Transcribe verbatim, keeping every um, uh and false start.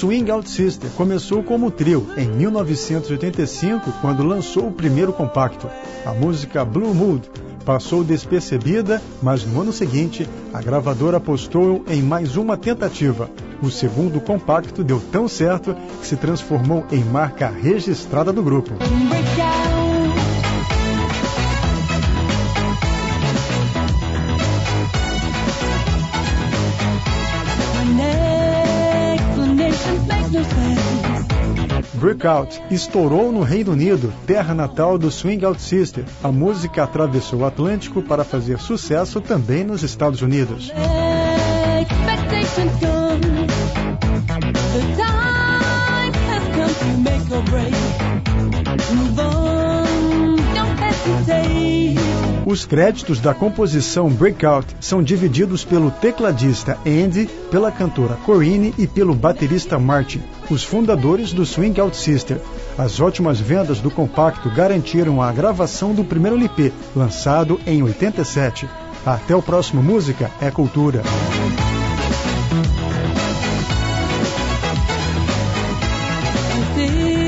Swing Out Sister começou como trio em mil novecentos e oitenta e cinco, quando lançou o primeiro compacto. A música Blue Mood passou despercebida, mas no ano seguinte, a gravadora apostou em mais uma tentativa. O segundo compacto deu tão certo que se transformou em marca registrada do grupo. Breakout estourou no Reino Unido, terra natal do Swing Out Sister. A música atravessou o Atlântico para fazer sucesso também nos Estados Unidos. Os créditos da composição Breakout são divididos pelo tecladista Andy, pela cantora Corinne e pelo baterista Martin, os fundadores do Swing Out Sister. As ótimas vendas do compacto garantiram a gravação do primeiro L P, lançado em oitenta e sete. Até o próximo Música é Cultura. Sim.